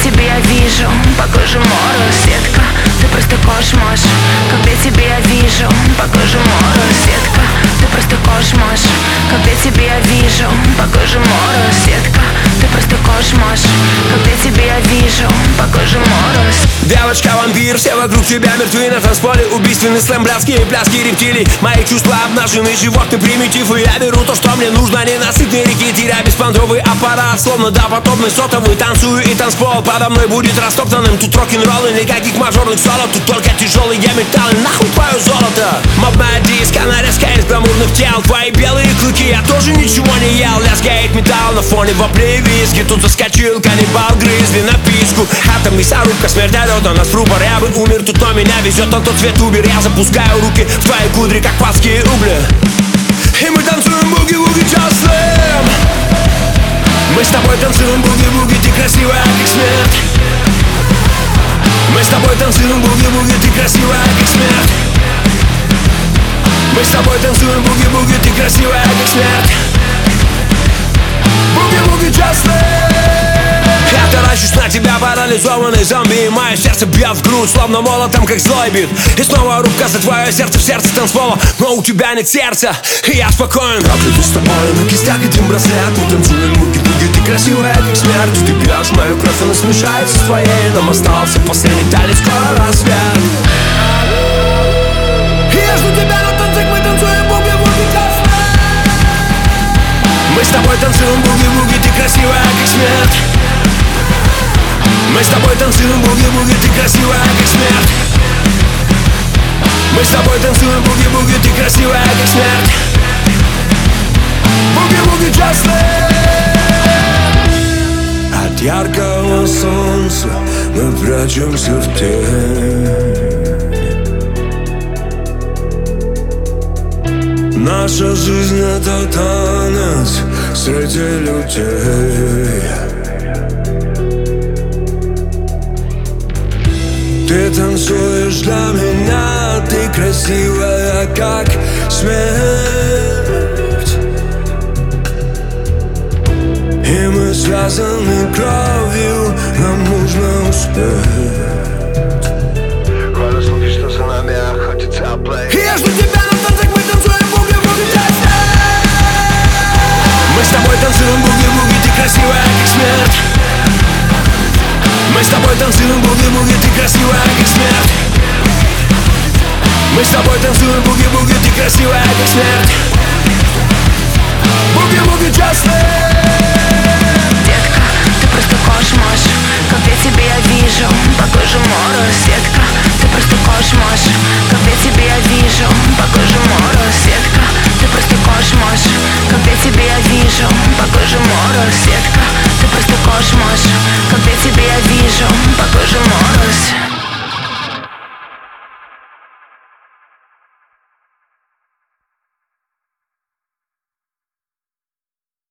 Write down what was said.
тебе я вижу по коже мороз, детка, ты просто кошмар. Когда тебе я вижу по коже мороз, детка, ты просто кошмар. Когда тебе я вижу по коже мороз, детка, ты просто кошмар. Когда тебе я вижу по коже мороз. Девочка-вампир, все вокруг тебя мертвы. На танцполе убийственный слэм, блядские пляски рептилий. Мои чувства обнажены, животный примитив. И я беру то, что мне нужно, ненасытные реки. Теряя беспонтовый аппарат, словно допотопный сотовый. Танцую и танцпол подо мной будет растоптанным. Тут рок-н-ролл и никаких мажорных соло. Тут только тяжелые металлы, нахуй твое золото. Мобная диска, нарезка из гламурных тел. Твои белые клыки, я тоже ничего не ел. Лязгает металл на фоне воплей виски. Тут заскочил каннибал, грызли написку. Атом, мясорубка, смерть орет на нас в рупор. Я бы умер, тут но меня везет на тот свет Убер. Я запускаю руки в твои кудри, как падские угли. И мы танцуем буги-буги just slam. Мы с тобой танцуем буги-буги, ты красивая, как смерть. Мы с тобой танцуем буги-буги, ты красивая, как смерть. Мы с тобой танцуем буги-буги, ты красивая, как смерть. Буги-буги just slam. Я таращусь на тебя, парализованный зомби. И мое сердце бьет в грудь, словно молотом, как злой бит. И снова рубка за твое сердце в сердце танцпола. Но у тебя нет сердца, и я спокоен. Проклятый с тобой, на кистях этим браслет. Мы танцуем буги-буги, ты красивая, как смерть. Ты пьешь мою кровь, она смешается с твоей. Нам остался последний танец, скоро рассвет. И я жду тебя на танцах, мы танцуем буги-буги just slam. Мы с тобой танцуем буги-буги, ты красивая, как смерть. Мы с тобой танцуем буги-буги, ты красивая, как смерть. Мы с тобой танцуем буги-буги, ты красивая, как смерть. Буги-буги just slam. От яркого солнца мы прячемся в тень. Наша жизнь — это танец среди людей. Ты танцуешь для меня, ты красивая, как смерть. И мы связаны кровью, нам нужно успеть. Когда слухи, что за нами охотится плей. И я жду тебя на танцах, мы танцуем буги-буги just slam. Мы с тобой танцуем буги-буги, ты красивая, как смерть. Мы с тобой танцуем буги-буги, ты красивая, как смерть. Мы с тобой танцуем буги-буги, ты красивая, как смерть. Буги-буги just slam. Детка, ты просто кошмар. Когда тебе я вижу по